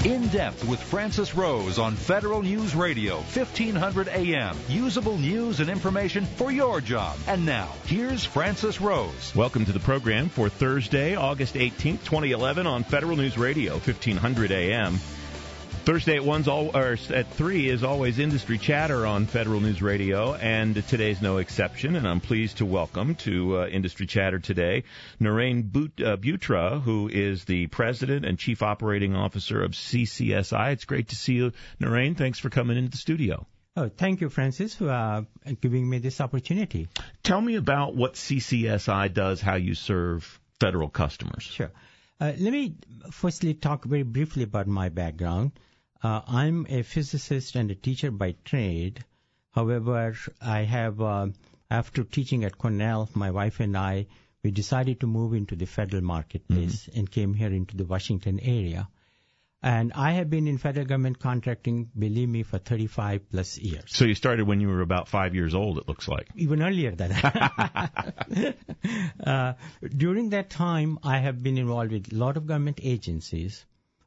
In Depth with Francis Rose on Federal News Radio, 1500 AM. Usable news and information for your job. And now, here's Francis Rose. Welcome to the program for Thursday, August 18th, 2011 on Federal News Radio, 1500 AM. Thursday at 3 is always Industry Chatter on Federal News Radio, and today's no exception. And I'm pleased to welcome to Industry Chatter today Narain Bhutra, who is the President and Chief Operating Officer of CCSI. It's great to see you, Narain. Thanks for coming into the studio. Oh, thank you, Francis, for giving me this opportunity. Tell me about what CCSI does, how you serve federal customers. Sure. Let me firstly talk very briefly about my background. I'm a physicist and a teacher by trade. However, I have, after teaching at Cornell, my wife and I, we decided to move into the federal marketplace and came here into the Washington area. And I have been in federal government contracting, believe me, for 35 plus years. So you started when you were about 5 years old, it looks like. Even earlier than that. During that time, I have been involved with a lot of government agencies.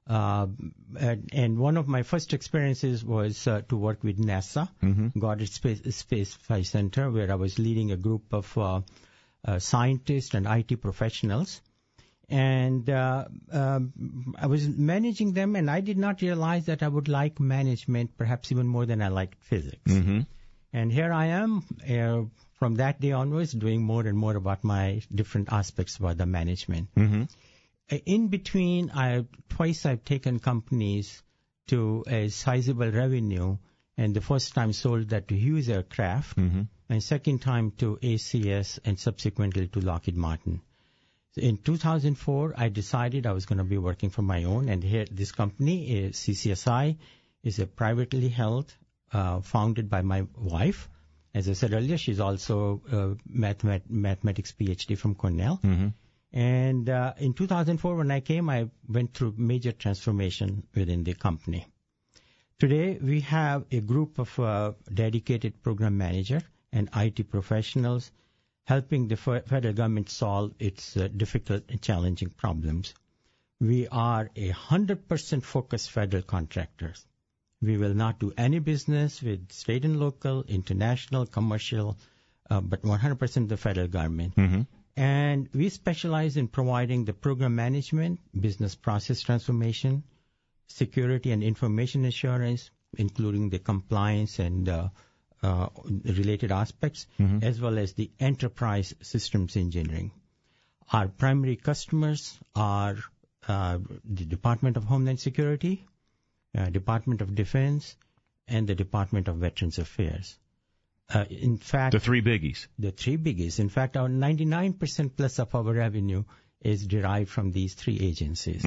And one of my first experiences was to work with NASA, Goddard Space Flight Center, where I was leading a group of scientists and IT professionals. And I was managing them, and I did not realize that I would like management perhaps even more than I liked physics. And here I am, from that day onwards, doing more and more about my different aspects about the management. In between, twice I've taken companies to a sizable revenue, and the first time sold that to Hughes Aircraft, and second time to ACS, and subsequently to Lockheed Martin. In 2004, I decided I was going to be working for my own, and here this company, CCSI, is a privately held, founded by my wife. As I said earlier, she's also a mathematics PhD from Cornell. And in 2004, when I came, I went through major transformation within the company. Today, we have a group of dedicated program manager and IT professionals helping the federal government solve its difficult and challenging problems. We are 100% focused federal contractors. We will not do any business with state and local, international, commercial, but 100% the federal government. And we specialize in providing the program management, business process transformation, security and information assurance, including the compliance and related aspects, as well as the enterprise systems engineering. Our primary customers are the Department of Homeland Security, Department of Defense, and the Department of Veterans Affairs. In fact, the three biggies. The three biggies. In fact, our 99% plus of our revenue is derived from these three agencies.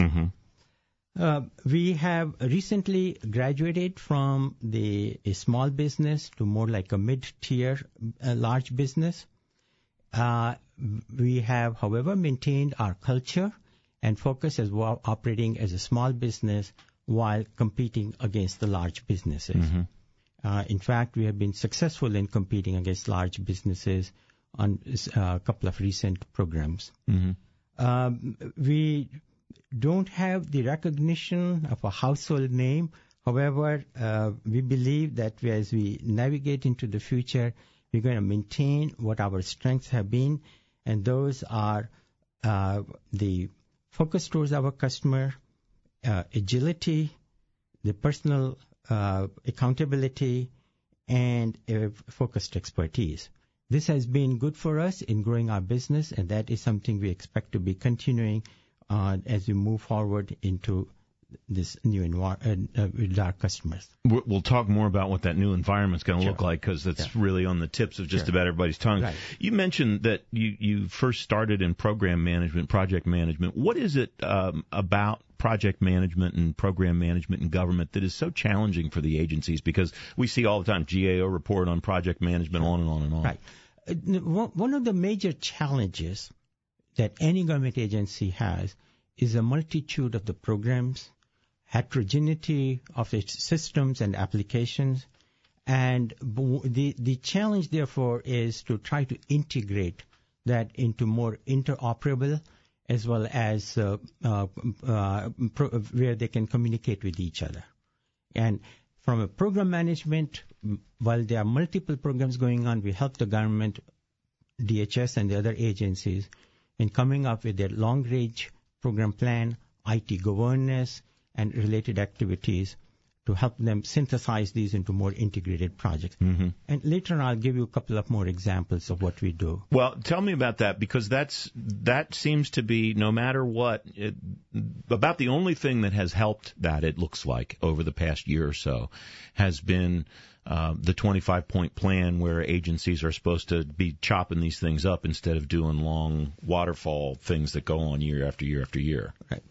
We have recently graduated from a small business to more like a mid-tier large business. We have, however, maintained our culture and focus as well, operating as a small business while competing against the large businesses. In fact, we have been successful in competing against large businesses on a couple of recent programs. We don't have the recognition of a household name. However, we believe that as we navigate into the future, we're going to maintain what our strengths have been, and those are the focus towards our customer, agility, the personal accountability, and focused expertise. This has been good for us in growing our business, and that is something we expect to be continuing as we move forward into this new environment with our customers. We'll talk more about what that new environment's going to look like, because that's really on the tips of just about everybody's tongue. Right. You mentioned that you first started in program management, project management. What is it about project management and program management in government that is so challenging for the agencies? Because we see all the time GAO report on project management, on and on and on. Right. One of the major challenges that any government agency has is a multitude of the programs, heterogeneity of its systems and applications, and the challenge, therefore, is to try to integrate that into more interoperable as well as where they can communicate with each other. And from a program management, while there are multiple programs going on, we help the government, DHS and the other agencies in coming up with their long-range program plan, IT governance, and related activities to help them synthesize these into more integrated projects. Mm-hmm. And later on, I'll give you a couple of more examples of what we do. Well, tell me about that, because that seems to be, no matter what, about the only thing that has helped that, it looks like, over the past year or so, has been the 25-point plan, where agencies are supposed to be chopping these things up instead of doing long waterfall things that go on year after year after year. Right.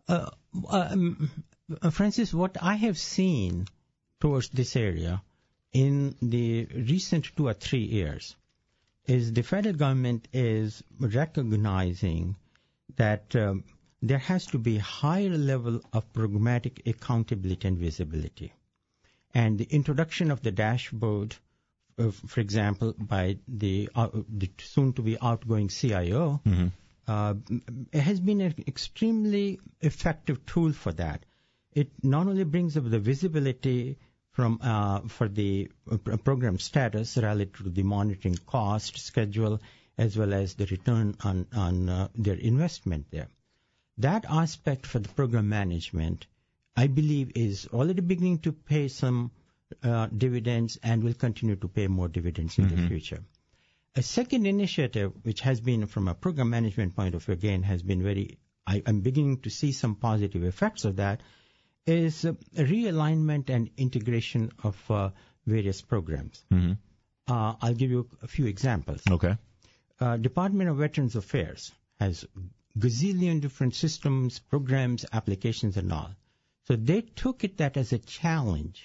Francis, what I have seen towards this area in the recent 2 or 3 years is the federal government is recognizing that there has to be a higher level of programmatic accountability and visibility. And the introduction of the dashboard, for example, by the soon-to-be outgoing CIO, mm-hmm. It has been an extremely effective tool for that. It not only brings up the visibility for the program status relative to the monitoring cost, schedule, as well as the return on their investment there. That aspect for the program management, I believe, is already beginning to pay some dividends and will continue to pay more dividends in mm-hmm. the future. A second initiative, which has been from a program management point of view, again, has been I'm beginning to see some positive effects of that, is realignment and integration of various programs. Mm-hmm. I'll give you a few examples. Okay. Department of Veterans Affairs has gazillion different systems, programs, applications, and all. So they took that as a challenge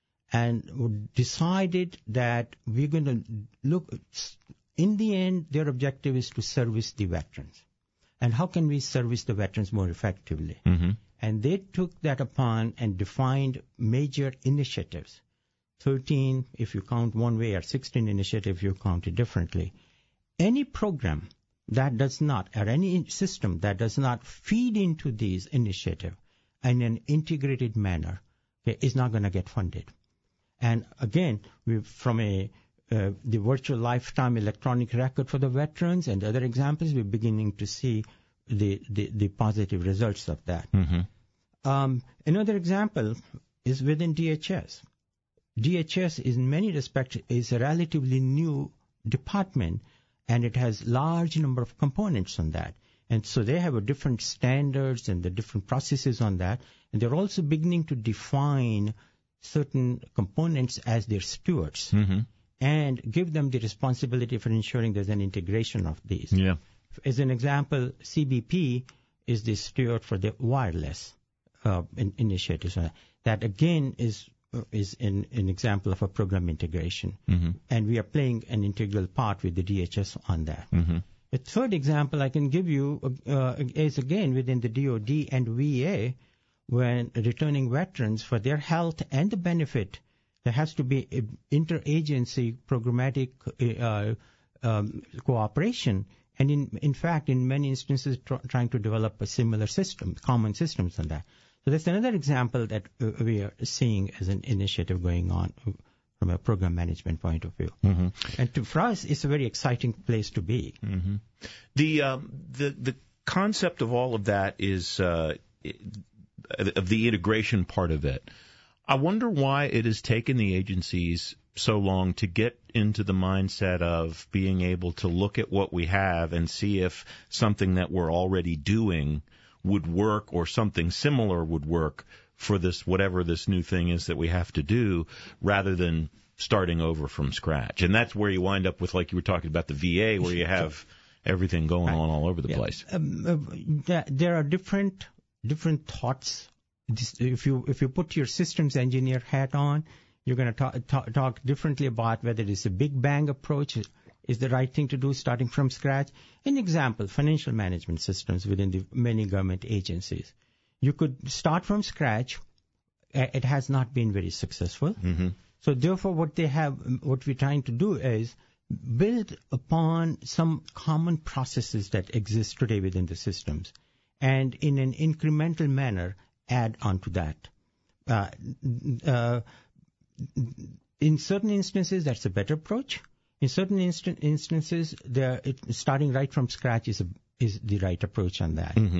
and decided that we're going to look, in the end, their objective is to service the veterans. And how can we service the veterans more effectively? Mm-hmm. And they took that upon and defined major initiatives. 13, if you count one way, or 16 initiatives if you count it differently. Any program that does not, or any system that does not feed into these initiatives in an integrated manner, is not going to get funded. And again, from the virtual lifetime electronic record for the veterans and other examples, we're beginning to see the positive results of that. Mm-hmm. Another example is within DHS. DHS, in many respects, is a relatively new department, and it has large number of components on that. And so they have a different standards and the different processes on that. And they're also beginning to define certain components as their stewards, mm-hmm. and give them the responsibility for ensuring there's an integration of these. Yeah. As an example, CBP is the steward for the wireless initiatives. That again is an example of a program integration, mm-hmm. and we are playing an integral part with the DHS on that. Mm-hmm. A third example I can give you is again within the DoD and VA. When returning veterans, for their health and the benefit, there has to be interagency programmatic cooperation, and in fact, in many instances, trying to develop a similar system, common systems on that. So that's another example that we are seeing as an initiative going on from a program management point of view. Mm-hmm. And for us, it's a very exciting place to be. Mm-hmm. The concept of all of that is of the integration part of it. I wonder why it has taken the agencies so long to get into the mindset of being able to look at what we have and see if something that we're already doing would work, or something similar would work for this, whatever this new thing is that we have to do, rather than starting over from scratch. And that's where you wind up with, like you were talking about the VA, where you have everything going on all over the place. There are different thoughts. If you put your systems engineer hat on, you're going to talk differently about whether it's a big bang approach is the right thing to do, starting from scratch. An example, financial management systems within the many government agencies. You could start from scratch. It has not been very successful. Mm-hmm. So therefore, what we're trying to do is build upon some common processes that exist today within the systems, and in an incremental manner add on to that. In certain instances, that's a better approach. In certain instances, starting right from scratch is the right approach on that. Mm-hmm.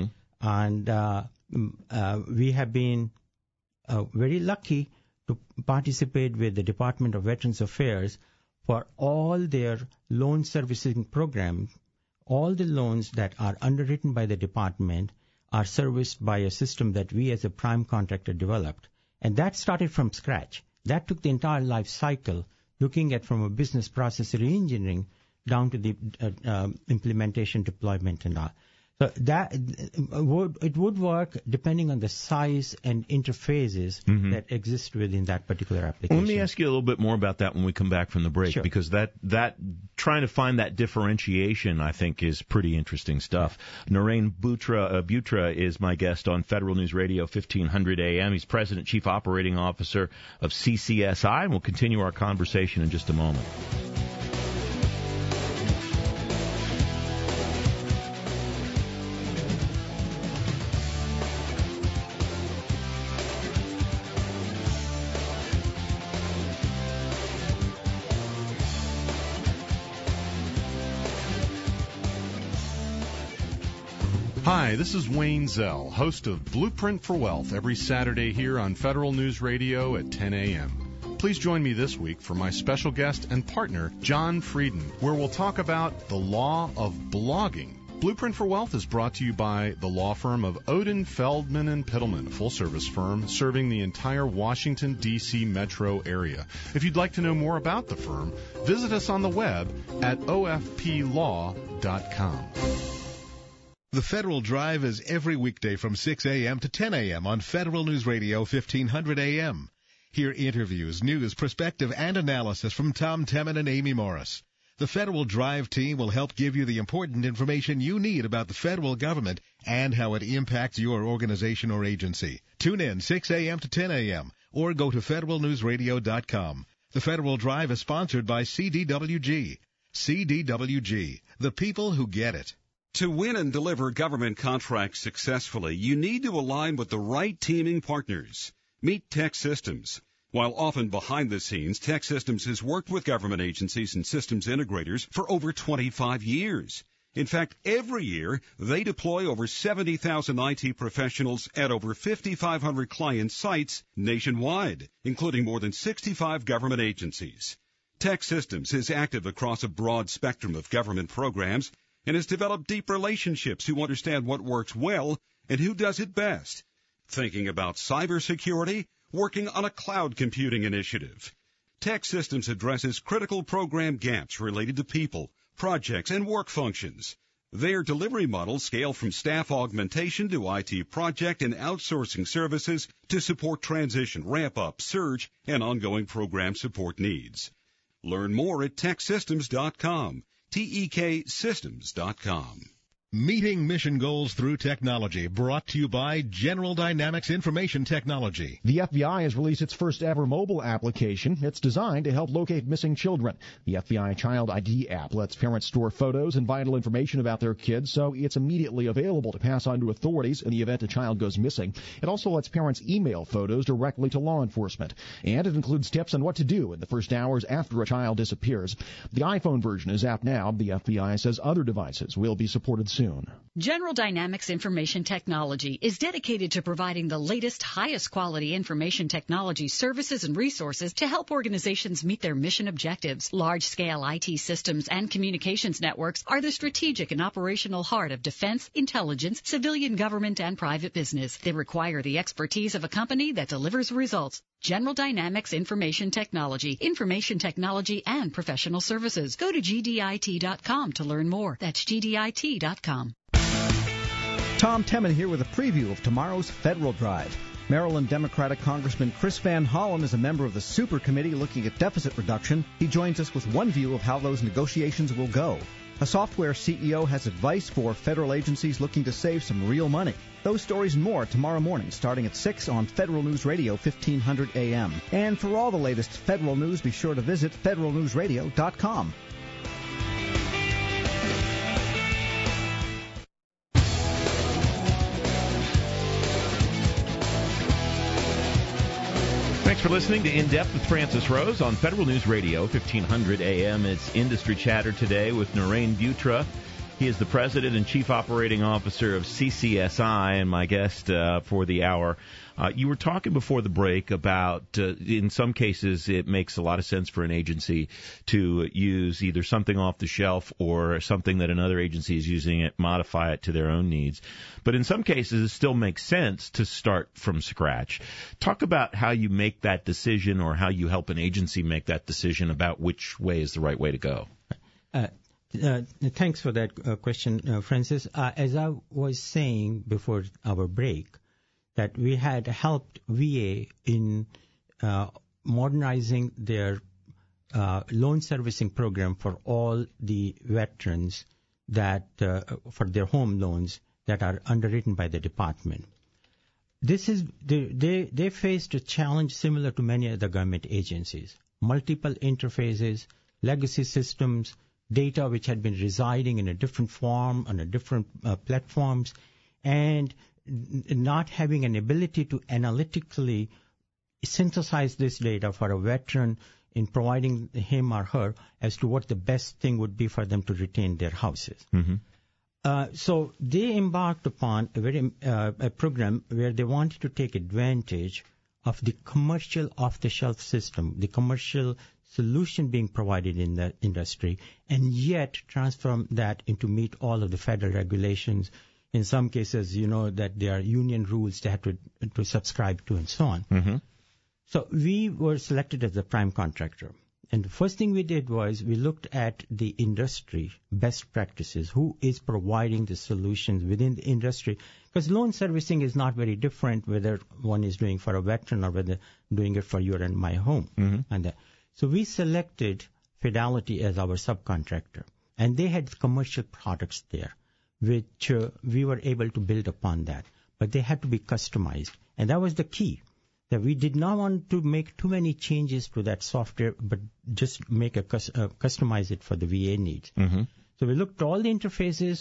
And we have been very lucky to participate with the Department of Veterans Affairs for all their loan servicing programs. All the loans that are underwritten by the department are serviced by a system that we as a prime contractor developed. And that started from scratch. That took the entire life cycle, looking at from a business process re-engineering down to the implementation, deployment, and all. So that it would work depending on the size and interfaces that exist within that particular application. Let me ask you a little bit more about that when we come back from the break, because that trying to find that differentiation, I think, is pretty interesting stuff. Narain Butra is my guest on Federal News Radio 1500 AM. He's President, Chief Operating Officer of CCSI, and we'll continue our conversation in just a moment. Hi, this is Wayne Zell, host of Blueprint for Wealth, every Saturday here on Federal News Radio at 10 a.m. Please join me this week for my special guest and partner, John Frieden, where we'll talk about the law of blogging. Blueprint for Wealth is brought to you by the law firm of Odin, Feldman & Pittleman, a full-service firm serving the entire Washington, D.C. metro area. If you'd like to know more about the firm, visit us on the web at ofplaw.com. The Federal Drive is every weekday from 6 a.m. to 10 a.m. on Federal News Radio 1500 a.m. Hear interviews, news, perspective, and analysis from Tom Temin and Amy Morris. The Federal Drive team will help give you the important information you need about the federal government and how it impacts your organization or agency. Tune in 6 a.m. to 10 a.m. or go to federalnewsradio.com. The Federal Drive is sponsored by CDWG. CDWG, the people who get it. To win and deliver government contracts successfully, you need to align with the right teaming partners. Meet TEKsystems. While often behind the scenes, TEKsystems has worked with government agencies and systems integrators for over 25 years. In fact, every year, they deploy over 70,000 IT professionals at over 5,500 client sites nationwide, including more than 65 government agencies. TEKsystems is active across a broad spectrum of government programs and has developed deep relationships who understand what works well and who does it best. Thinking about cybersecurity, working on a cloud computing initiative. TEKsystems addresses critical program gaps related to people, projects, and work functions. Their delivery models scale from staff augmentation to IT project and outsourcing services to support transition, ramp-up, surge, and ongoing program support needs. Learn more at TEKsystems.com. TEKsystems.com. Meeting mission goals through technology, brought to you by General Dynamics Information Technology. The FBI has released its first ever mobile application. It's designed to help locate missing children. The FBI Child ID app lets parents store photos and vital information about their kids, so it's immediately available to pass on to authorities in the event a child goes missing. It also lets parents email photos directly to law enforcement. And it includes tips on what to do in the first hours after a child disappears. The iPhone version is out now. The FBI says other devices will be supported soon. General Dynamics Information Technology is dedicated to providing the latest, highest quality information technology services and resources to help organizations meet their mission objectives. Large-scale IT systems and communications networks are the strategic and operational heart of defense, intelligence, civilian government, and private business. They require the expertise of a company that delivers results. General Dynamics Information Technology, and professional services. Go to GDIT.com to learn more. That's GDIT.com. Tom Temin here with a preview of tomorrow's Federal Drive. Maryland Democratic Congressman Chris Van Hollen is a member of the Super Committee looking at deficit reduction. He joins us with one view of how those negotiations will go. A software CEO has advice for federal agencies looking to save some real money. Those stories and more tomorrow morning starting at 6 on Federal News Radio 1500 AM. And for all the latest federal news, be sure to visit federalnewsradio.com. Thanks for listening to In Depth with Francis Rose on Federal News Radio, 1500 AM. It's Industry Chatter today with Narain Butra. He is the President and Chief Operating Officer of CCSI and my guest for the hour. You were talking before the break about, in some cases, it makes a lot of sense for an agency to use either something off the shelf or something that another agency is using it, modify it to their own needs. But in some cases, it still makes sense to start from scratch. Talk about how you make that decision or how you help an agency make that decision about which way is the right way to go. Thanks for that question, Francis. As I was saying before our break, that we had helped VA in modernizing their loan servicing program for all the veterans that for their home loans that are underwritten by the department. This is they faced a challenge similar to many other government agencies: multiple interfaces, legacy systems, data which had been residing in a different form on a different platforms, and not having an ability to analytically synthesize this data for a veteran in providing him or her as to what the best thing would be for them to retain their houses. Mm-hmm. So they embarked upon a program where they wanted to take advantage of the commercial off-the-shelf system, the commercial solution being provided in the industry, and yet transform that into meet all of the federal regulations. In some cases, you know that there are union rules they have to subscribe to and so on. Mm-hmm. So we were selected as the prime contractor. And the first thing we did was we looked at the industry best practices, who is providing the solutions within the industry. Because loan servicing is not very different whether one is doing for a veteran or whether doing it for your and my home. Mm-hmm. So we selected Fidelity as our subcontractor. And they had commercial products there, which we were able to build upon that. But they had to be customized. And that was the key, that we did not want to make too many changes to that software, but just make customize it for the VA needs. Mm-hmm. So we looked at all the interfaces,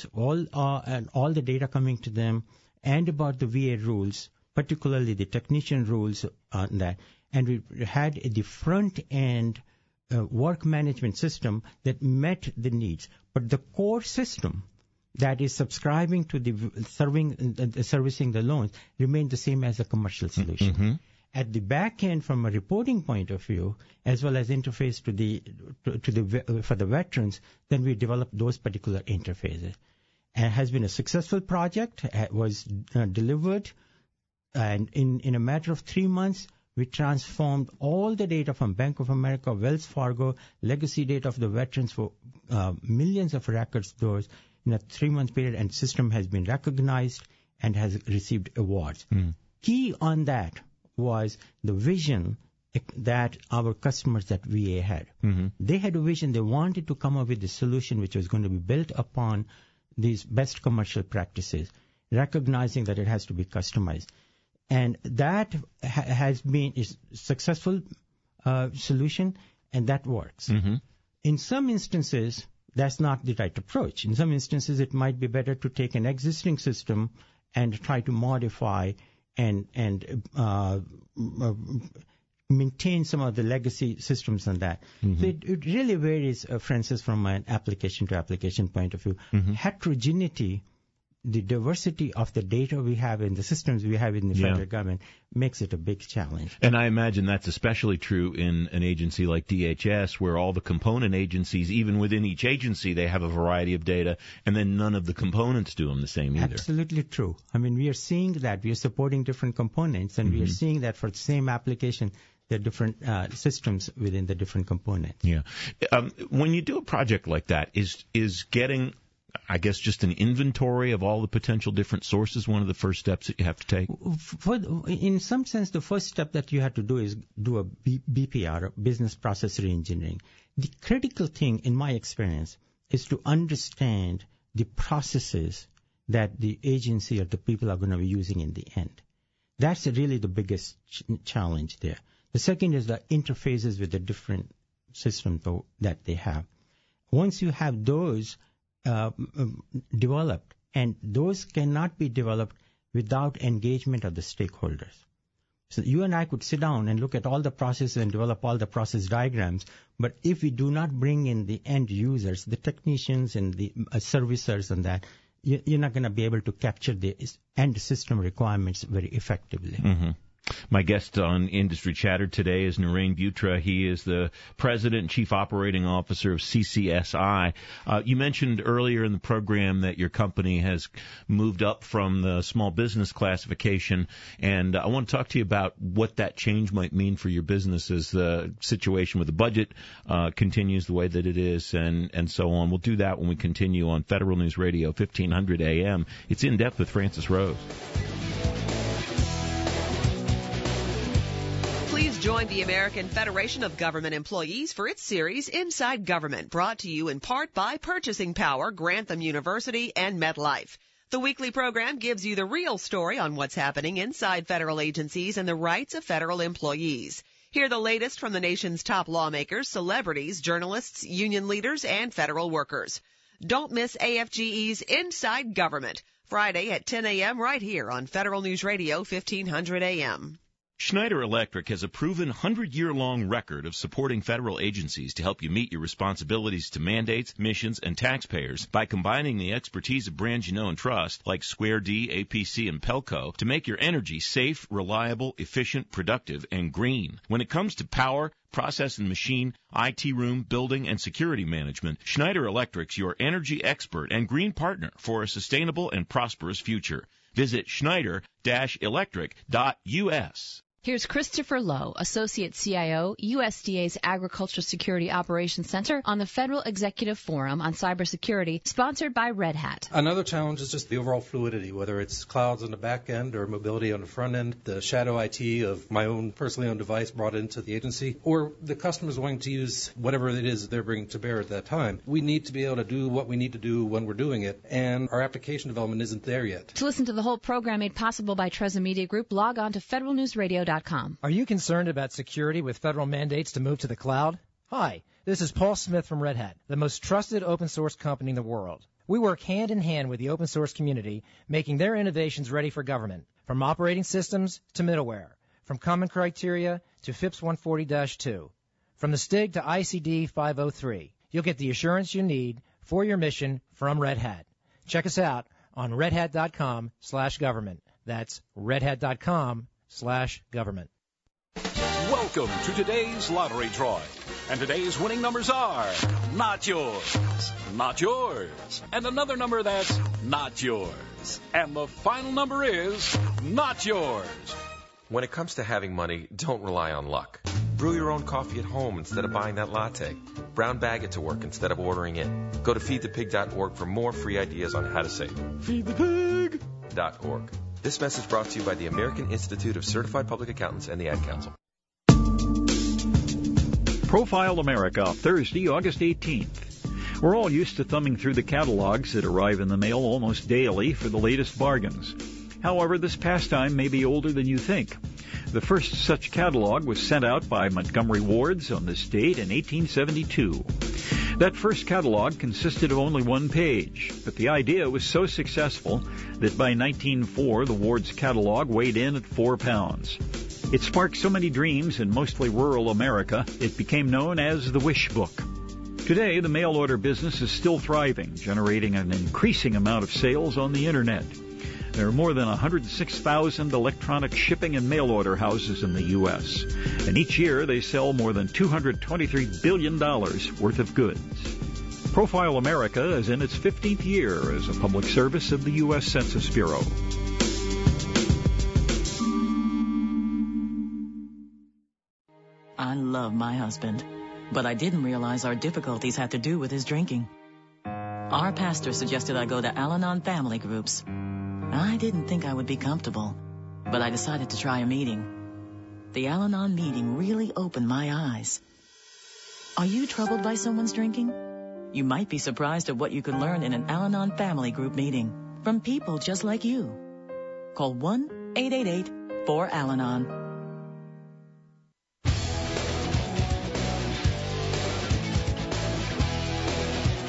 and all the data coming to them, and about the VA rules, particularly the technician rules on that. And we had the front-end work management system that met the needs. But the core system that is subscribing to the servicing the loans remained the same as a commercial solution. Mm-hmm. At the back end, from a reporting point of view, as well as interface for the veterans, then we developed those particular interfaces. And it has been a successful project. It was delivered, and in a matter of 3 months, we transformed all the data from Bank of America, Wells Fargo, legacy data of the veterans for millions of records, those in a 3-month period, and system has been recognized and has received awards. Mm. Key on that was the vision that our customers at VA had. Mm-hmm. They had a vision. They wanted to come up with a solution which was going to be built upon these best commercial practices, recognizing that it has to be customized. And that has been a successful solution, and that works. Mm-hmm. In some instances, that's not the right approach. In some instances, it might be better to take an existing system and try to modify and maintain some of the legacy systems on that. Mm-hmm. So it really varies, Francis, from an application to application point of view. Mm-hmm. Heterogeneity, the diversity of the data we have in the systems we have in the federal government makes it a big challenge. And I imagine that's especially true in an agency like DHS, where all the component agencies, even within each agency, they have a variety of data, and then none of the components do them the same either. Absolutely true. I mean, we are seeing that. We are supporting different components, and we are seeing that for the same application, there are different systems within the different components. Yeah. When you do a project like that, is getting, I guess, just an inventory of all the potential different sources one of the first steps that you have to take? In some sense, the first step that you have to do is do a BPR, business process reengineering. The critical thing, in my experience, is to understand the processes that the agency or the people are going to be using in the end. That's really the biggest challenge there. The second is the interfaces with the different systems that they have. Once you have those developed, and those cannot be developed without engagement of the stakeholders. So you and I could sit down and look at all the processes and develop all the process diagrams, but if we do not bring in the end users, the technicians and the servicers and that, you're not going to be able to capture the end system requirements very effectively. Mm-hmm. My guest on Industry Chatter today is Narain Butra. He is the President and Chief Operating Officer of CCSI. You mentioned earlier in the program that your company has moved up from the small business classification, and I want to talk to you about what that change might mean for your business as the situation with the budget continues the way that it is, and so on. We'll do that when we continue on Federal News Radio, 1500 AM. It's In Depth with Francis Rose. Please join the American Federation of Government Employees for its series Inside Government, brought to you in part by Purchasing Power, Grantham University, and MetLife. The weekly program gives you the real story on what's happening inside federal agencies and the rights of federal employees. Hear the latest from the nation's top lawmakers, celebrities, journalists, union leaders, and federal workers. Don't miss AFGE's Inside Government, Friday at 10 a.m. right here on Federal News Radio, 1500 AM. Schneider Electric has a proven 100-year-long record of supporting federal agencies to help you meet your responsibilities to mandates, missions, and taxpayers by combining the expertise of brands you know and trust, like Square D, APC, and Pelco, to make your energy safe, reliable, efficient, productive, and green. When it comes to power, process and machine, IT room, building, and security management, Schneider Electric's your energy expert and green partner for a sustainable and prosperous future. Visit Schneider-electric.us. Here's Christopher Lowe, Associate CIO, USDA's Agricultural Security Operations Center, on the Federal Executive Forum on Cybersecurity, sponsored by Red Hat. Another challenge is just the overall fluidity, whether it's clouds on the back end or mobility on the front end, the shadow IT of my own personally owned device brought into the agency, or the customers wanting to use whatever it is they're bringing to bear at that time. We need to be able to do what we need to do when we're doing it, and our application development isn't there yet. To listen to the whole program made possible by Treza Media Group, log on to federalnewsradio.com. Are you concerned about security with federal mandates to move to the cloud? Hi, this is Paul Smith from Red Hat, the most trusted open source company in the world. We work hand in hand with the open source community, making their innovations ready for government, from operating systems to middleware, from common criteria to FIPS 140-2, from the STIG to ICD 503. You'll get the assurance you need for your mission from Red Hat. Check us out on redhat.com/government. That's redhat.com/government. Welcome to today's lottery drawing. And today's winning numbers are not yours, not yours, and another number that's not yours. And the final number is not yours. When it comes to having money, don't rely on luck. Brew your own coffee at home instead of buying that latte. Brown bag it to work instead of ordering it. Go to feedthepig.org for more free ideas on how to save. Feedthepig.org. This message brought to you by the American Institute of Certified Public Accountants and the Ad Council. Profile America, Thursday, August 18th. We're all used to thumbing through the catalogs that arrive in the mail almost daily for the latest bargains. However, this pastime may be older than you think. The first such catalog was sent out by Montgomery Wards on this date in 1872. That first catalog consisted of only one page, but the idea was so successful that by 1904 the Wards catalog weighed in at 4 pounds. It sparked so many dreams in mostly rural America, it became known as the Wish Book. Today, the mail order business is still thriving, generating an increasing amount of sales on the Internet. There are more than 106,000 electronic shipping and mail order houses in the U.S., and each year they sell more than $223 billion worth of goods. Profile America is in its 15th year as a public service of the U.S. Census Bureau. I love my husband, but I didn't realize our difficulties had to do with his drinking. Our pastor suggested I go to Al-Anon family groups. I didn't think I would be comfortable, but I decided to try a meeting. The Al-Anon meeting really opened my eyes. Are you troubled by someone's drinking? You might be surprised at what you can learn in an Al-Anon family group meeting from people just like you. Call 1-888-4-AL-ANON.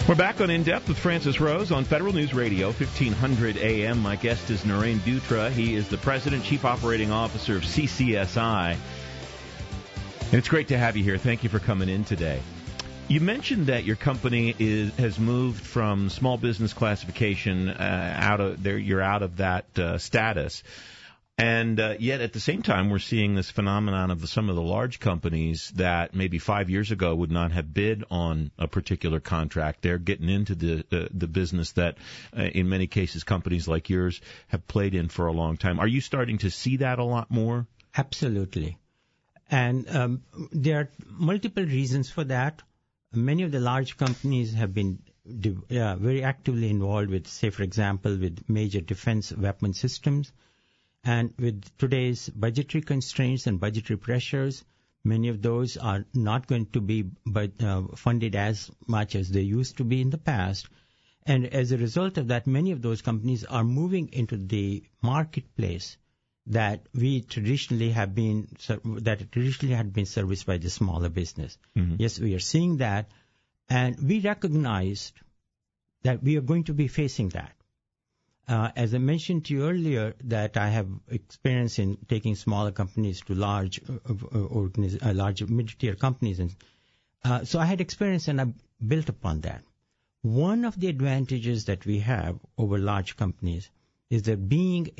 We're back on In Depth with Francis Rose on Federal News Radio, 1500 AM. My guest is Naren Dutra. He is the President, Chief Operating Officer of CCSI. And it's great to have you here. Thank you for coming in today. You mentioned that your company has moved from small business classification you're out of that status. And yet, at the same time, we're seeing this phenomenon of some of the large companies that maybe 5 years ago would not have bid on a particular contract. They're getting into the business that, in many cases, companies like yours have played in for a long time. Are you starting to see that a lot more? Absolutely. And there are multiple reasons for that. Many of the large companies have been very actively involved with, say, for example, with major defense weapon systems. And with today's budgetary constraints and budgetary pressures, many of those are not going to be funded as much as they used to be in the past. And as a result of that, many of those companies are moving into the marketplace that traditionally had been serviced by the smaller business. Mm-hmm. Yes, we are seeing that, and we recognized that we are going to be facing that. As I mentioned to you earlier, that I have experience in taking smaller companies to large mid-tier companies, and so I had experience and I built upon that. One of the advantages that we have over large companies is that being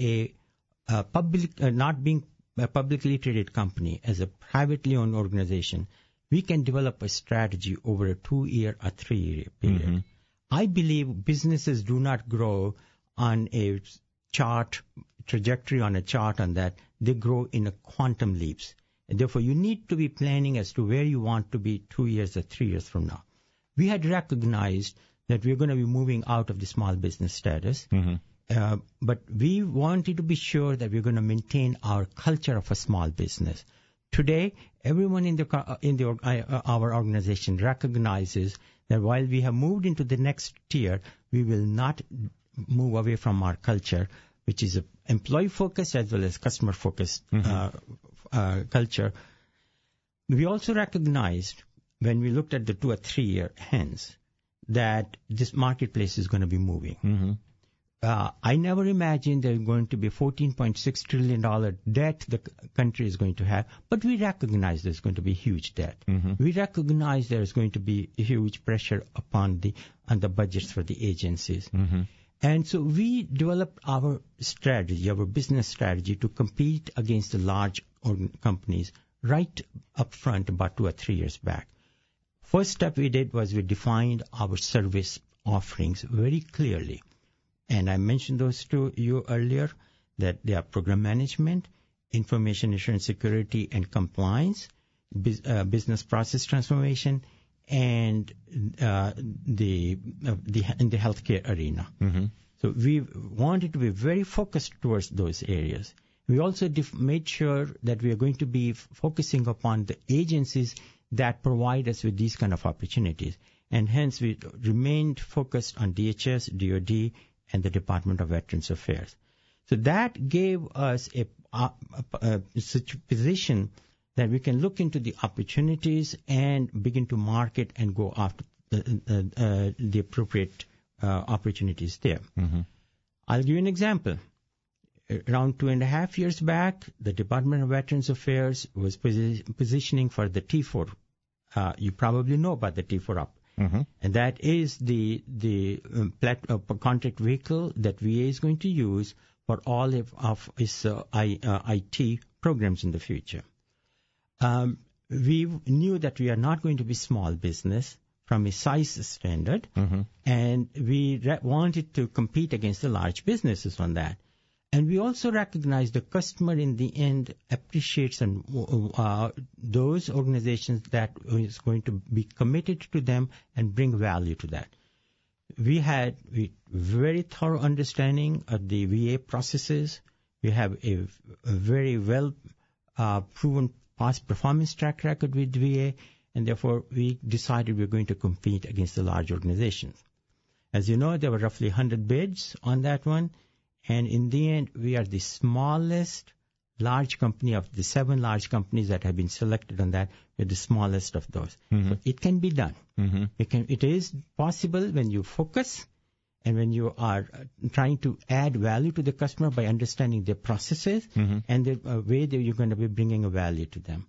not being a publicly traded company, as a privately owned organization, we can develop a strategy over a 2-year or 3-year period. Mm-hmm. I believe businesses do not grow on a trajectory on a chart on that. They grow in a quantum leaps. And therefore, you need to be planning as to where you want to be 2 years or 3 years from now. We had recognized that we're going to be moving out of the small business status, mm-hmm. But we wanted to be sure that we're going to maintain our culture of a small business. Today, everyone in our organization recognizes that while we have moved into the next tier, we will not move away from our culture, which is employee-focused as well as customer-focused mm-hmm. Culture. We also recognized, when we looked at the 2 or 3 year hence, that this marketplace is going to be moving. Mm-hmm. I never imagined there's going to be $14.6 trillion debt the country is going to have, but we recognize there's going to be huge debt. Mm-hmm. We recognize there's going to be huge pressure on the budgets for the agencies. Mm-hmm. And so we developed our strategy, our business strategy, to compete against the large companies right up front about 2 or 3 years back. First step we did was we defined our service offerings very clearly. And I mentioned those to you earlier, that they are program management, information assurance security and compliance, business process transformation, and in the healthcare arena. Mm-hmm. So we wanted to be very focused towards those areas. We also made sure that we are going to be focusing upon the agencies that provide us with these kind of opportunities. And hence we remained focused on DHS, DOD, and the Department of Veterans Affairs. So that gave us such a position that we can look into the opportunities and begin to market and go after the appropriate opportunities there. Mm-hmm. I'll give you an example. Around 2.5 years back, the Department of Veterans Affairs was positioning for the T4. You probably know about the T4 up. Mm-hmm. And that is the contract vehicle that VA is going to use for all of its IT programs in the future. We knew that we are not going to be small business from a size standard, mm-hmm. and we wanted to compete against the large businesses on that. And we also recognize the customer in the end appreciates those organizations that is going to be committed to them and bring value to that. We had very thorough understanding of the VA processes. We have a very well proven past performance track record with VA, and therefore we decided we're going to compete against the large organizations. As you know, there were roughly 100 bids on that one. And in the end, we are the smallest large company of the 7 large companies that have been selected on that. We're the smallest of those. Mm-hmm. So it can be done. Mm-hmm. It is possible when you focus and when you are trying to add value to the customer by understanding their processes Mm-hmm. and the way that you're going to be bringing a value to them.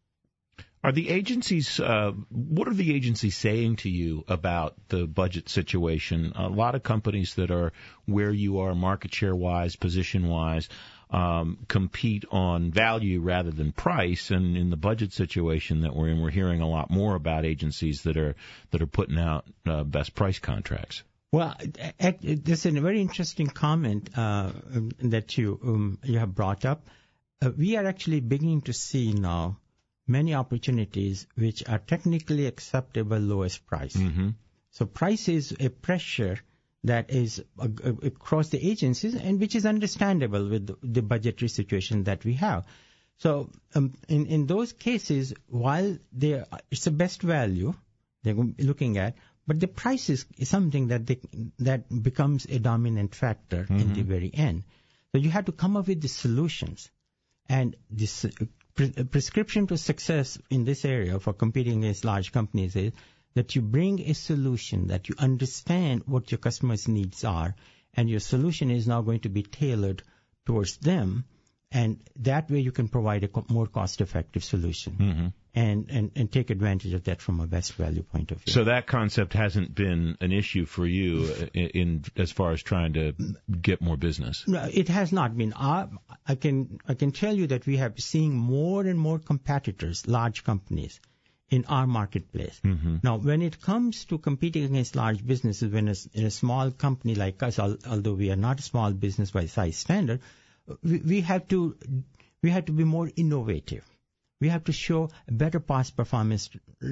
Are the agencies, what are the agencies saying to you about the budget situation? A lot of companies that are where you are market share-wise, position-wise, compete on value rather than price. And in the budget situation that we're in, we're hearing a lot more about agencies that are putting out best price contracts. Well, this is a very interesting comment that you have brought up. We are actually beginning to see now many opportunities which are technically acceptable lowest price. Mm-hmm. So price is a pressure that is across the agencies and which is understandable with the budgetary situation that we have. So in those cases, while it's the best value they're looking at, but the price is something that becomes a dominant factor Mm-hmm. in the very end. So you have to come up with the solutions. And this prescription to success in this area for competing against large companies is that you bring a solution, that you understand what your customers' needs are, and your solution is now going to be tailored towards them, and that way you can provide a more cost-effective solution. Mm-hmm. And take advantage of that from a best value point of view. So that concept hasn't been an issue for you in as far as trying to get more business. No, it has not been. I can tell you that we have seen more and more competitors, large companies, in our marketplace. Mm-hmm. Now, when it comes to competing against large businesses, in a small company like us, although we are not a small business by size standard, we have to be more innovative. We have to show a better past performance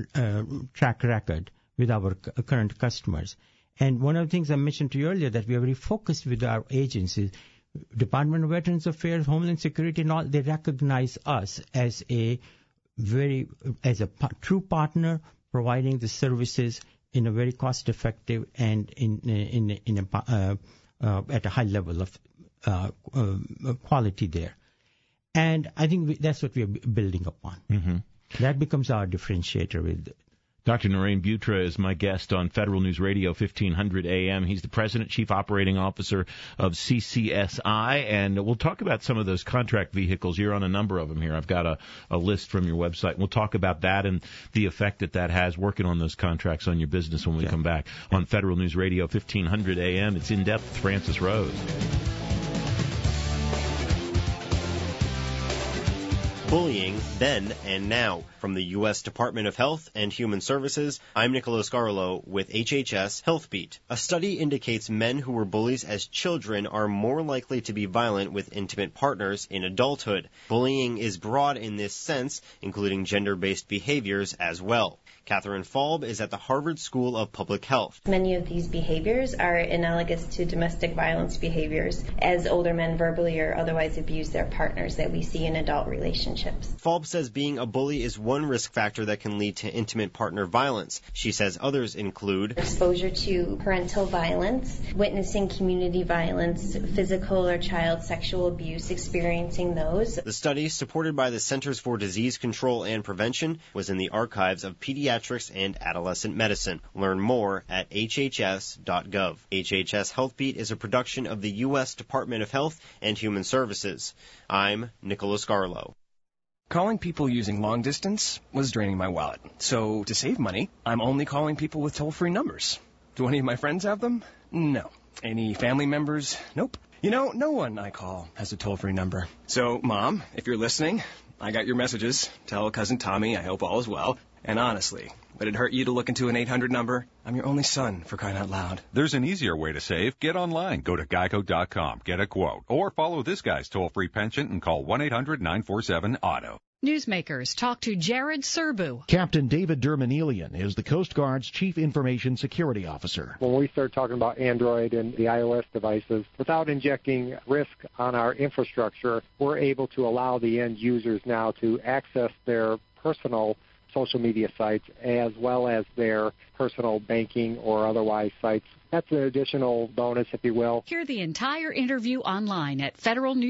track record with our current customers. And one of the things I mentioned to you earlier, that we are very focused with our agencies, Department of Veterans Affairs, Homeland Security, and all, they recognize us as a true partner, providing the services in a very cost-effective and at a high level of quality there. And I think that's what we are building upon. Mm-hmm. That becomes our differentiator with Dr. Narain Butra is my guest on Federal News Radio 1500 AM. He's the President, Chief Operating Officer of CCSI, and we'll talk about some of those contract vehicles. You're on a number of them here. I've got a list from your website. We'll talk about that and the effect that has working on those contracts on your business when we come back on Federal News Radio 1500 AM. It's In Depth with Francis Rose. Bullying then and now. From the U.S. Department of Health and Human Services, I'm Nicholas Garlow with HHS HealthBeat. A study indicates men who were bullies as children are more likely to be violent with intimate partners in adulthood. Bullying is broad in this sense, including gender-based behaviors as well. Catherine Falb is at the Harvard School of Public Health. Many of these behaviors are analogous to domestic violence behaviors, as older men verbally or otherwise abuse their partners that we see in adult relationships. Falb says being a bully is one risk factor that can lead to intimate partner violence. She says others include exposure to parental violence, witnessing community violence, physical or child sexual abuse, experiencing those. The study, supported by the Centers for Disease Control and Prevention, was in the archives of pediatrics and adolescent medicine. Learn more at hhs.gov. HHS HealthBeat is a production of the U.S. Department of Health and Human Services. I'm Nicholas Garlow. Calling people using long distance was draining my wallet. So to save money, I'm only calling people with toll-free numbers. Do any of my friends have them? No. Any family members? Nope. You know, no one I call has a toll-free number. So, Mom, if you're listening, I got your messages. Tell Cousin Tommy I hope all is well. And honestly, would it hurt you to look into an 800 number? I'm your only son, for crying out loud. There's an easier way to save. Get online. Go to geico.com. Get a quote. Or follow this guy's toll-free penchant and call 1-800-947-AUTO. Newsmakers talk to Jared Serbu. Captain David Dermanelian is the Coast Guard's Chief Information Security Officer. When we start talking about Android and the iOS devices, without injecting risk on our infrastructure, we're able to allow the end users now to access their personal social media sites as well as their personal banking or otherwise sites. That's an additional bonus, if you will. Hear the entire interview online at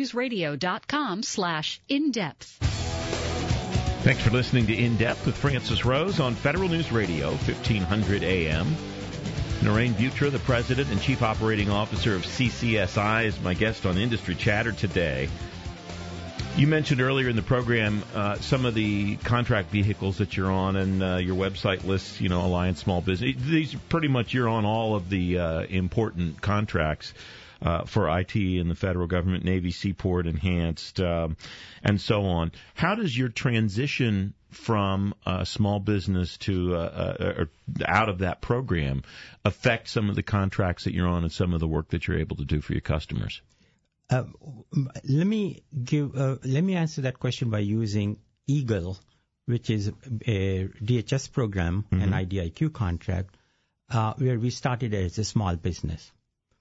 federalnewsradio.com/in-depth. Thanks for listening to In Depth with Francis Rose on Federal News Radio, 1500 AM. Noreen Butra, the President and Chief Operating Officer of CCSI, is my guest on Industry Chatter today. You mentioned earlier in the program some of the contract vehicles that you're on, and your website lists, Alliance Small Business. These are pretty much, you're on all of the important contracts for IT in the federal government, Navy, Seaport, Enhanced, and so on. How does your transition from small business to or out of that program affect some of the contracts that you're on and some of the work that you're able to do for your customers? Let me answer that question by using EAGLE, which is a DHS program, an IDIQ contract, where we started as a small business.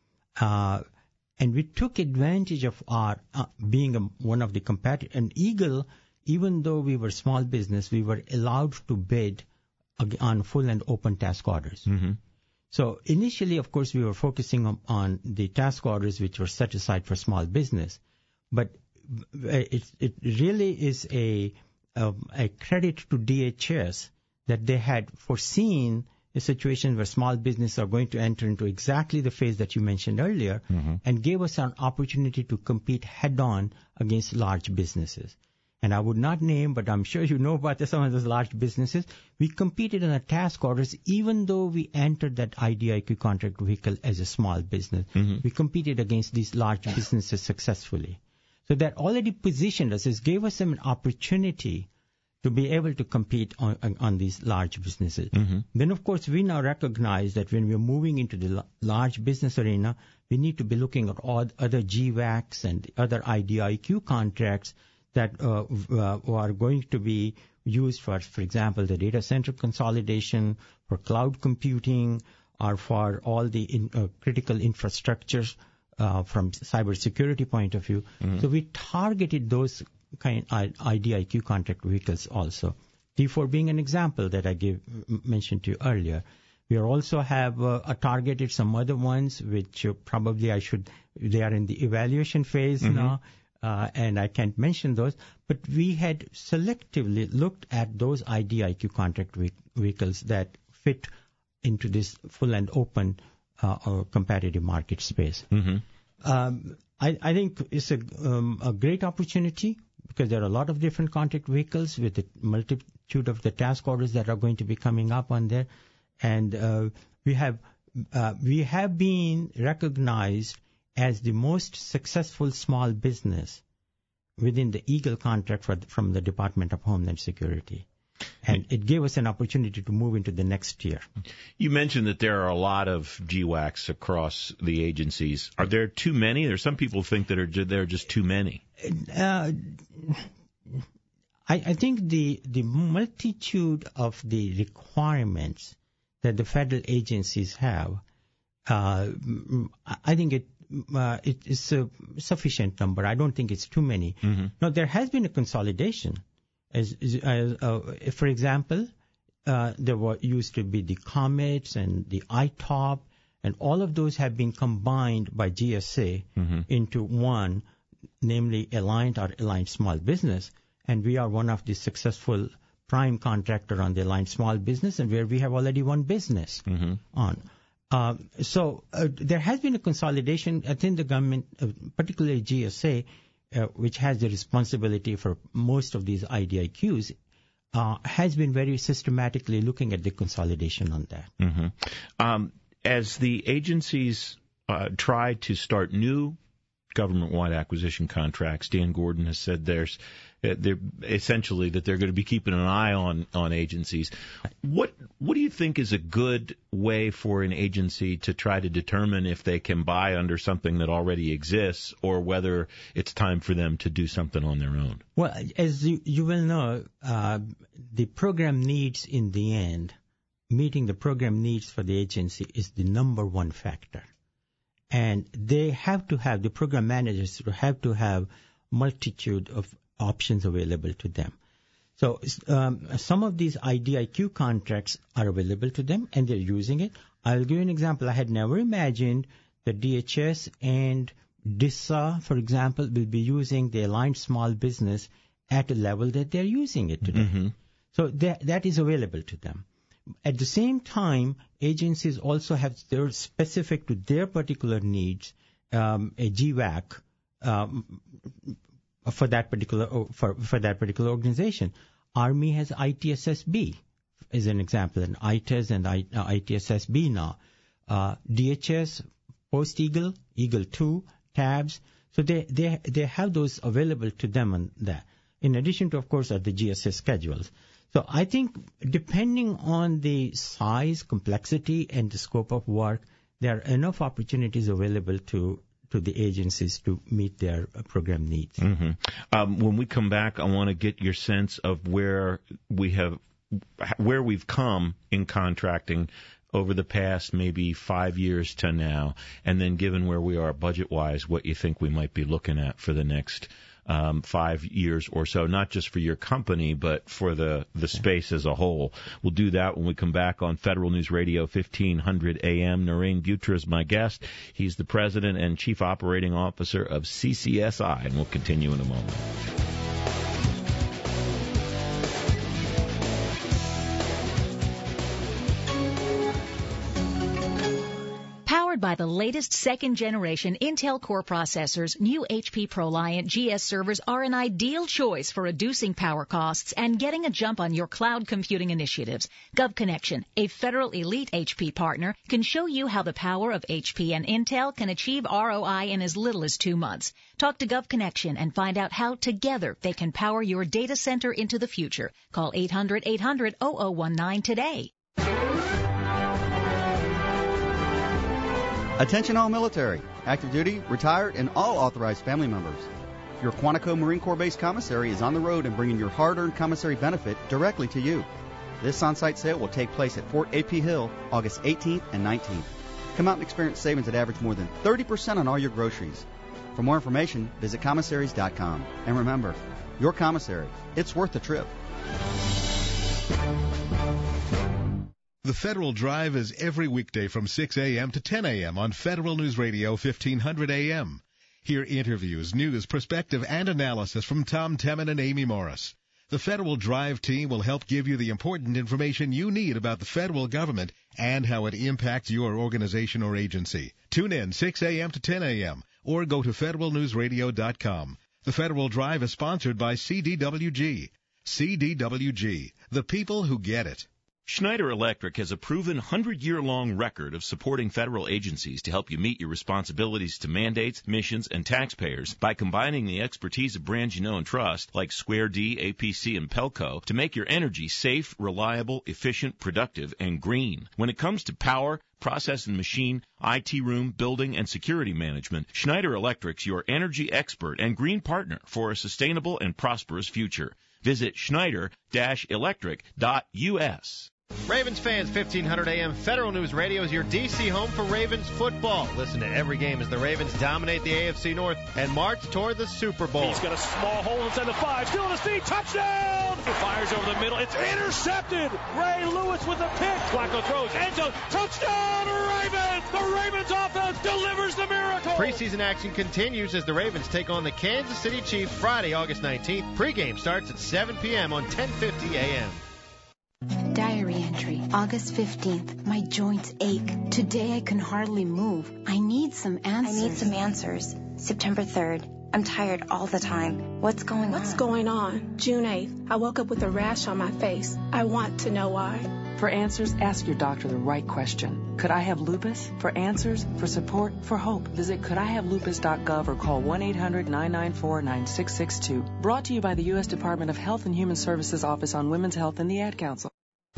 And we took advantage of our being one of the competitors. And EAGLE, even though we were small business, we were allowed to bid on full and open task orders. Mm-hmm. So initially, of course, we were focusing on the task orders which were set aside for small business. But it really is a credit to DHS that they had foreseen a situation where small businesses are going to enter into exactly the phase that you mentioned earlier, and gave us an opportunity to compete head-on against large businesses. And I would not name, but I'm sure you know about some of those large businesses. We competed on the task orders, even though we entered that IDIQ contract vehicle as a small business. We competed against these large businesses successfully. So that already positioned us, it gave us an opportunity to be able to compete on these large businesses. Then, of course, we now recognize that when we're moving into the large business arena, we need to be looking at all other GVACs and other IDIQ contracts that are going to be used for example, the data center consolidation, for cloud computing, or for all the critical infrastructures from cybersecurity point of view. So we targeted those kind of IDIQ contract vehicles also. T4 being an example that I mentioned to you earlier. We also have targeted some other ones which probably they are in the evaluation phase now. And I can't mention those, but we had selectively looked at those IDIQ contract vehicles that fit into this full and open or competitive market space. I think it's a great opportunity because there are a lot of different contract vehicles with a multitude of the task orders that are going to be coming up on there. And we have been recognized as the most successful small business within the EAGLE contract from the Department of Homeland Security. And it gave us an opportunity to move into the next tier. You mentioned that there are a lot of GWACs across the agencies. Are there too many? Or some people think that there are just too many. I think the multitude of the requirements that the federal agencies have, I think it is a sufficient number. I don't think it's too many. Now, there has been a consolidation. For example, there used to be the COMETS and the ITOP, and all of those have been combined by GSA into one, namely Aligned Small Business. And we are one of the successful prime contractor on the Aligned Small Business, and where we have already one business on. So there has been a consolidation. I think the government, particularly GSA, which has the responsibility for most of these IDIQs, has been very systematically looking at the consolidation on that. As the agencies try to start new government-wide acquisition contracts, Dan Gordon has said they're essentially that they're going to be keeping an eye on agencies. What do you think is a good way for an agency to try to determine if they can buy under something that already exists or whether it's time for them to do something on their own? Well, as you will know, the program needs in the end, meeting the program needs for the agency is the number one factor. And they have to have, the program managers have to have multitude of options available to them. So some of these IDIQ contracts are available to them, and they're using it. I'll give you an example. I had never imagined that DHS and DISA, for example, will be using the Aligned Small Business at a level that they're using it today. Mm-hmm. So that is available to them. At the same time, agencies also have their specific to their particular needs, a GVAC for that particular organization. Army has ITSSB as an example, and ITES and ITSSB now. DHS, Post Eagle, Eagle 2, TABS. So they have those available to them on that. In addition to, of course, are the GSA schedules. So I think depending on the size, complexity, and the scope of work, there are enough opportunities available to the agencies to meet their program needs. Mm-hmm. When we come back, I want to get your sense of where we've come in contracting over the past maybe 5 years to now, and then given where we are budget-wise, what you think we might be looking at for the next 5 years or so, not just for your company, but for the space as a whole. We'll do that when we come back on Federal News Radio 1500 AM. Narain Butra is my guest. He's the President and Chief Operating Officer of CCSI, and we'll continue in a moment. Powered by the latest second-generation Intel Core processors, new HP ProLiant GS servers are an ideal choice for reducing power costs and getting a jump on your cloud computing initiatives. GovConnection, a federal elite HP partner, can show you how the power of HP and Intel can achieve ROI in as little as 2 months. Talk to GovConnection and find out how together they can power your data center into the future. Call 800-800-0019 today. Attention all military, active duty, retired, and all authorized family members. Your Quantico Marine Corps Base Commissary is on the road and bringing your hard-earned commissary benefit directly to you. This on-site sale will take place at Fort A.P. Hill, August 18th and 19th. Come out and experience savings that average more than 30% on all your groceries. For more information, visit commissaries.com. And remember, your commissary, it's worth the trip. The Federal Drive is every weekday from 6 a.m. to 10 a.m. on Federal News Radio 1500 a.m. Hear interviews, news, perspective, and analysis from Tom Temin and Amy Morris. The Federal Drive team will help give you the important information you need about the federal government and how it impacts your organization or agency. Tune in 6 a.m. to 10 a.m. or go to federalnewsradio.com. The Federal Drive is sponsored by CDWG. CDWG, the people who get it. Schneider Electric has a proven 100-year-long record of supporting federal agencies to help you meet your responsibilities to mandates, missions, and taxpayers by combining the expertise of brands you know and trust, like Square D, APC, and Pelco, to make your energy safe, reliable, efficient, productive, and green. When it comes to power, process and machine, IT room, building, and security management, Schneider Electric's your energy expert and green partner for a sustainable and prosperous future. Visit Schneider-electric.us. Ravens fans, 1500 AM Federal News Radio is your DC home for Ravens football. Listen to every game as the Ravens dominate the AFC North and march toward the Super Bowl. He's got a small hole inside the 5, still on his feet, touchdown! Fires over the middle, it's intercepted! Ray Lewis with a pick. Flacco throws, end zone, touchdown Ravens! The Ravens offense delivers the miracle! Preseason action continues as the Ravens take on the Kansas City Chiefs Friday, August 19th. Pregame starts at 7 p.m. on 1050 a.m. Diary entry, August 15th. My joints ache. Today I can hardly move. I need some answers. September 3rd. I'm tired all the time. What's going on? June 8th. I woke up with a rash on my face. I want to know why. For answers, ask your doctor the right question. Could I have lupus? For answers, for support, for hope, visit couldahavelupus.gov or call 1-800-994-9662. Brought to you by the U.S. Department of Health and Human Services Office on Women's Health and the Ad Council.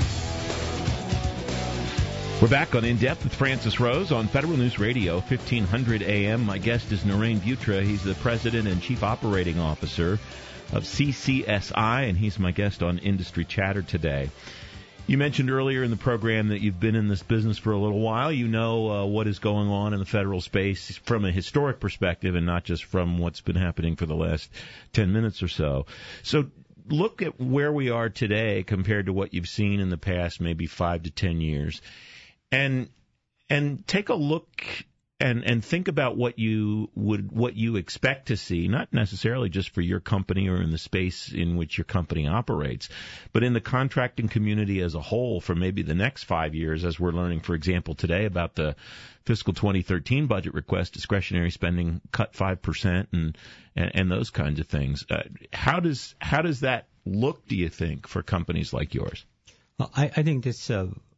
We're back on In Depth with Francis Rose on Federal News Radio 1500 AM. My guest is Narain Butra. He's the President and Chief Operating Officer of CCSI, and he's my guest on Industry Chatter today. You mentioned earlier in the program that you've been in this business for a little while. You know what is going on in the federal space from a historic perspective and not just from what's been happening for the last 10 minutes or so. So look at where we are today compared to what you've seen in the past, maybe 5 to 10 years, and take a look and think about what you expect to see, not necessarily just for your company or in the space in which your company operates, but in the contracting community as a whole for maybe the next 5 years, as we're learning, for example, today about the fiscal 2013 budget request, discretionary spending cut 5% and those kinds of things. How does that look, do you think, for companies like yours? I think this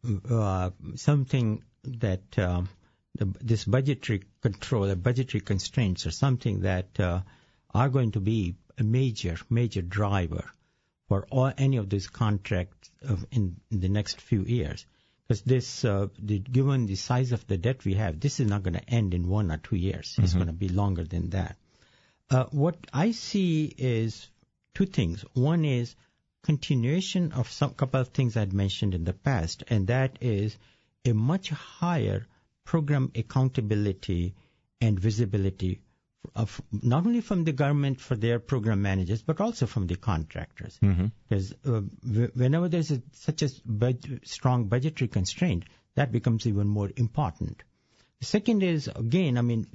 something that this budgetary control, the budgetary constraints are something that are going to be a major driver for any of these contracts in the next few years. Because given the size of the debt we have, this is not going to end in 1 or 2 years. It's going to be longer than that. What I see is two things. One is continuation of some couple of things I'd mentioned in the past, and that is a much higher program accountability and visibility of not only from the government for their program managers, but also from the contractors. Because whenever there's such a strong budgetary constraint, that becomes even more important. The second is, again,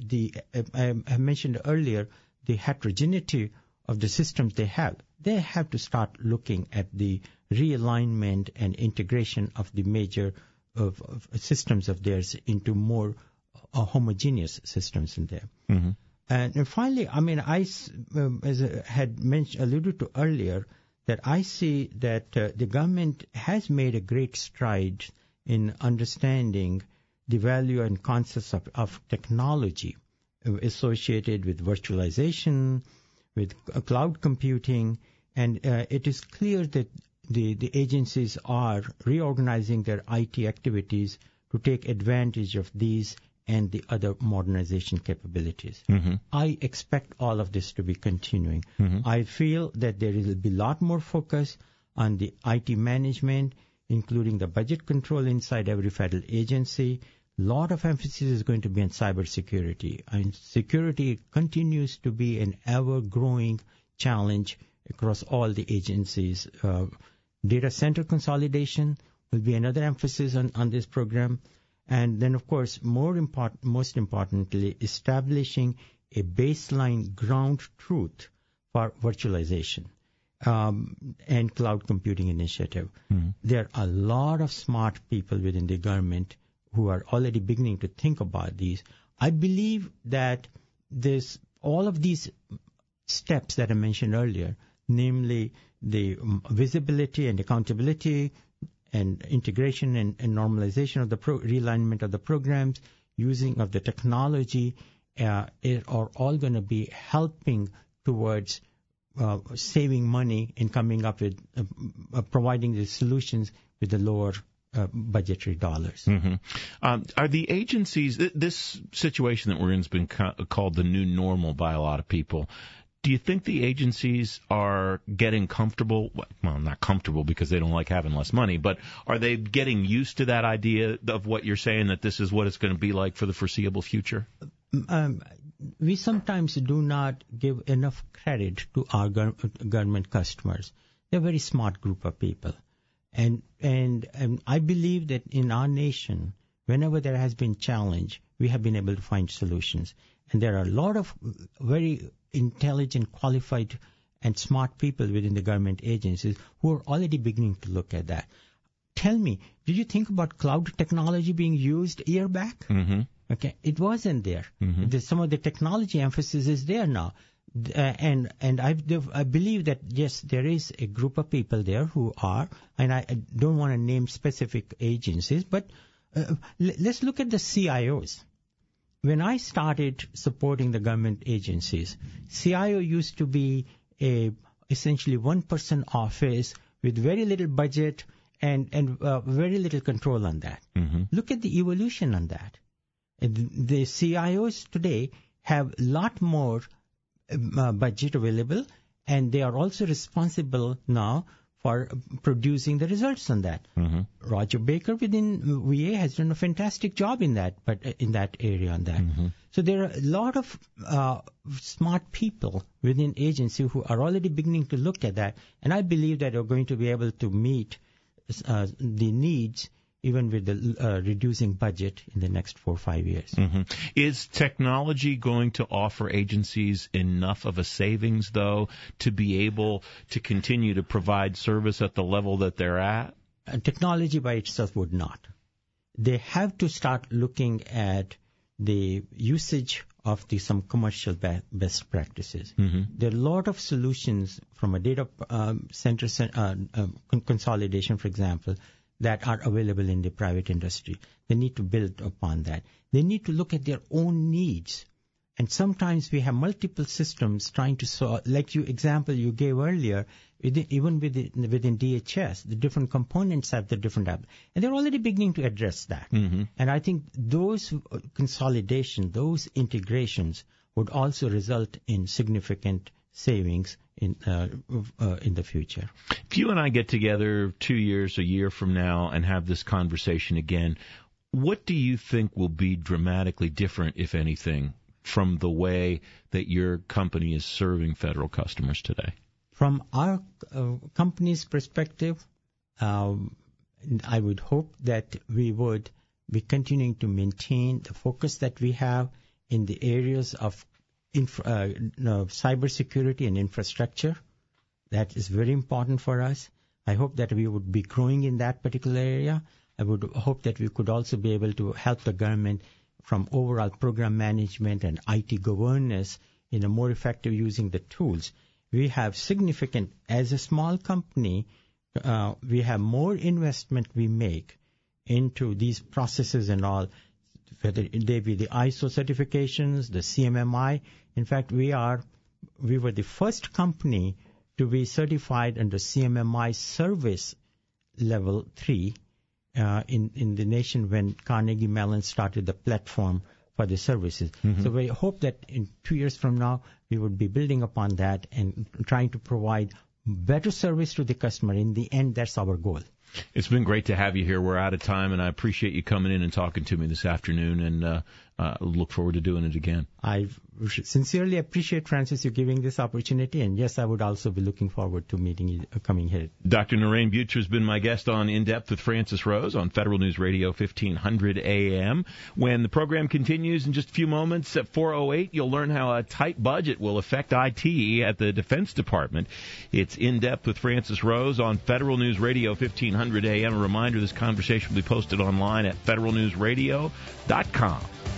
I mentioned earlier, the heterogeneity of the systems they have. They have to start looking at the realignment and integration of the major of systems of theirs into more homogeneous systems in there. And finally, as I had alluded to earlier, that I see that the government has made a great stride in understanding the value and concepts of technology associated with virtualization, with cloud computing, and it is clear that the agencies are reorganizing their IT activities to take advantage of these and the other modernization capabilities. I expect all of this to be continuing. I feel that there will be a lot more focus on the IT management, including the budget control inside every federal agency. A lot of emphasis is going to be on cybersecurity. And security continues to be an ever-growing challenge across all the agencies. Data center consolidation will be another emphasis on this program. And then, of course, most importantly, establishing a baseline ground truth for virtualization and cloud computing initiative. There are a lot of smart people within the government who are already beginning to think about these. I believe that all of these steps that I mentioned earlier, namely the visibility and accountability and integration and normalization of the realignment of the programs, using of the technology, are all going to be helping towards saving money and coming up with providing the solutions with the lower budgetary dollars. Are the agencies, this situation that we're in has been called the new normal by a lot of people. Do you think the agencies are getting comfortable? Well, not comfortable because they don't like having less money, but are they getting used to that idea of what you're saying, that this is what it's going to be like for the foreseeable future? We sometimes do not give enough credit to our government customers. They're a very smart group of people. And I believe that in our nation, whenever there has been challenge, we have been able to find solutions. And there are a lot of very intelligent, qualified, and smart people within the government agencies who are already beginning to look at that. Tell me, did you think about cloud technology being used a year back? Okay, it wasn't there. Some of the technology emphasis is there now. And I believe that, yes, there is a group of people there who are, and I don't want to name specific agencies, but let's look at the CIOs. When I started supporting the government agencies, CIO used to be essentially one-person office with very little budget and very little control on that. Look at the evolution on that. The CIOs today have a lot more budget available, and they are also responsible now for producing the results on that. Roger Baker within VA has done a fantastic job in that, but in that area on that. So there are a lot of smart people within agency who are already beginning to look at that, and I believe that they're going to be able to meet the needs even with the reducing budget in the next 4 or 5 years. Is technology going to offer agencies enough of a savings, though, to be able to continue to provide service at the level that they're at? Technology by itself would not. They have to start looking at the usage of some commercial best practices. There are a lot of solutions from a data center consolidation, for example, that are available in the private industry. They need to build upon that. They need to look at their own needs. And sometimes we have multiple systems trying to solve, like example you gave earlier, even within DHS, the different components have the different apps. And they're already beginning to address that. And I think those consolidation, those integrations would also result in significant savings in the future. If you and I get together 2 years, a year from now, and have this conversation again, what do you think will be dramatically different, if anything, from the way that your company is serving federal customers today? From our company's perspective, I would hope that we would be continuing to maintain the focus that we have in the areas of cybersecurity and infrastructure. That is very important for us. I hope that we would be growing in that particular area. I would hope that we could also be able to help the government from overall program management and IT governance in a more effective using the tools. We have significant, as a small company, we have more investment we make into these processes and all, whether they be the ISO certifications, the CMMI. In fact, we were the first company to be certified under CMMI service level 3 in the nation when Carnegie Mellon started the platform for the services. So we hope that in 2 years from now, we would be building upon that and trying to provide better service to the customer. In the end, that's our goal. It's been great to have you here. We're out of time, and I appreciate you coming in and talking to me this afternoon, and look forward to doing it again. I sincerely appreciate, Francis, you giving this opportunity, and yes, I would also be looking forward to meeting you, coming here. Dr. Narain Bucher has been my guest on In Depth with Francis Rose on Federal News Radio 1500 AM. When the program continues in just a few moments at 4:08, you'll learn how a tight budget will affect IT at the Defense Department. It's In Depth with Francis Rose on Federal News Radio 1500 AM. A reminder, this conversation will be posted online at federalnewsradio.com.